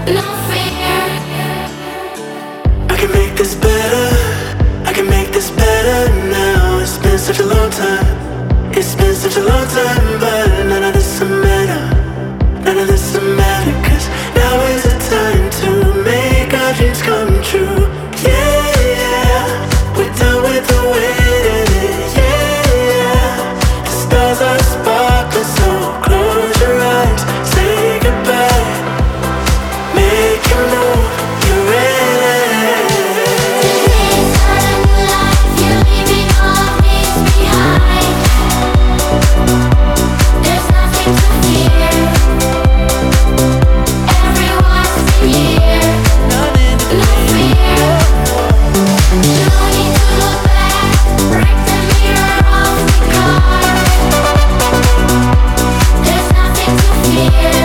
no fear. I can make this better, I can make this better now. It's been such a long time, it's been such a long time, but none of this will matter, none of this will matter, 'cause now is the time to make our dreams come true. Yeah, yeah, we're done with the waiting. Yeah, yeah, the stars are sparkling, so close your eyes, say goodbye, make your move, you're ready. Today's not a new life, you're leaving all things behind. There's nothing to fear. Everyone's here, no fear. No need to look back, break the mirror off the car. There's nothing to fear.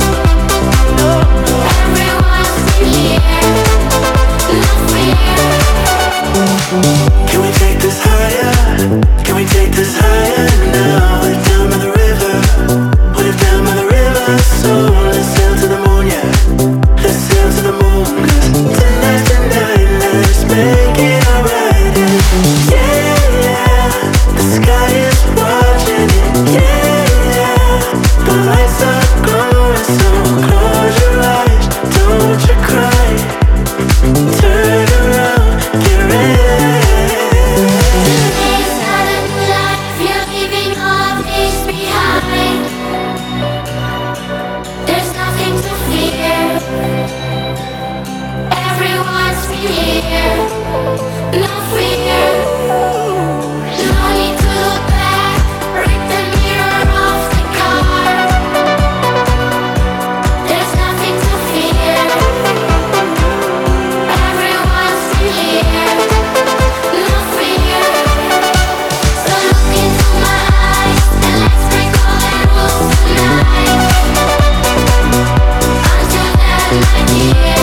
Everyone's here, no fear. Can we take this higher? Can we take this higher now? We're down by the river, we're down by the river. So let's sail to the moon, yeah. Let's sail to the moon, 'cause tonight, tonight, let's make it alright. Yeah, yeah, the sky is watching it. Yeah, yeah, the lights are glowing, so close your eyes, don't you cry. Turn around, get ready. Today's not a new life, you're leaving all things behind. There's nothing to fear. Everyone's here, no fear. No need to look back, break the mirror off the car. There's nothing to fear. Everyone's here, no fear. So look into my eyes and let's break all the rules tonight. Until then, my dear.